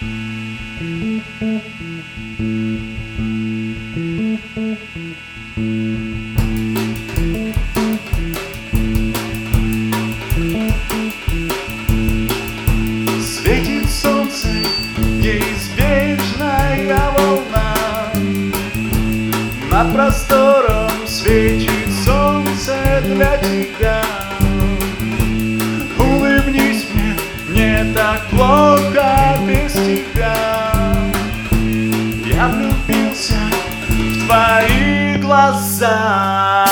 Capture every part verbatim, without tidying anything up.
Светит солнце, неизбежная волна. Над простором светит солнце для тебя. Улыбнись мне, мне так плохо без тебя. Я влюбился в твои глаза.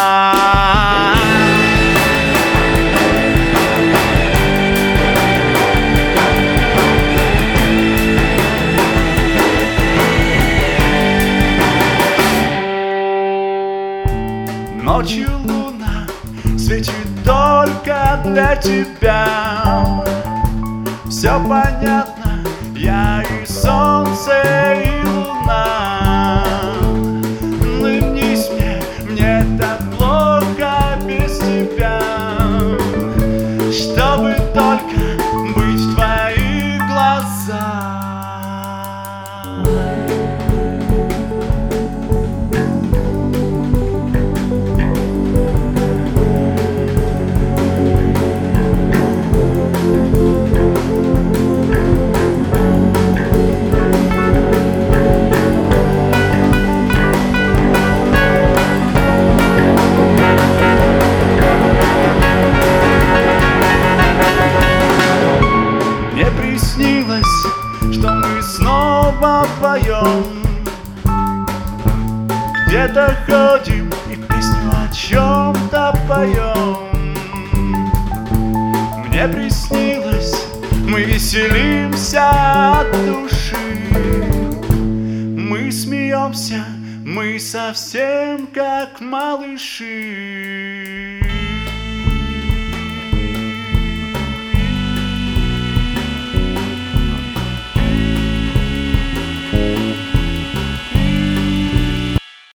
Ночью луна светит только для тебя. Все понятно, я и солнце, и луна. Улыбнись мне, мне так плохо без тебя. Чтобы только быть в твоих глазах. Что мы снова вдвоем где-то ходим и песню о чем-то поем. Мне приснилось, мы веселимся от души. Мы смеемся, мы совсем как малыши.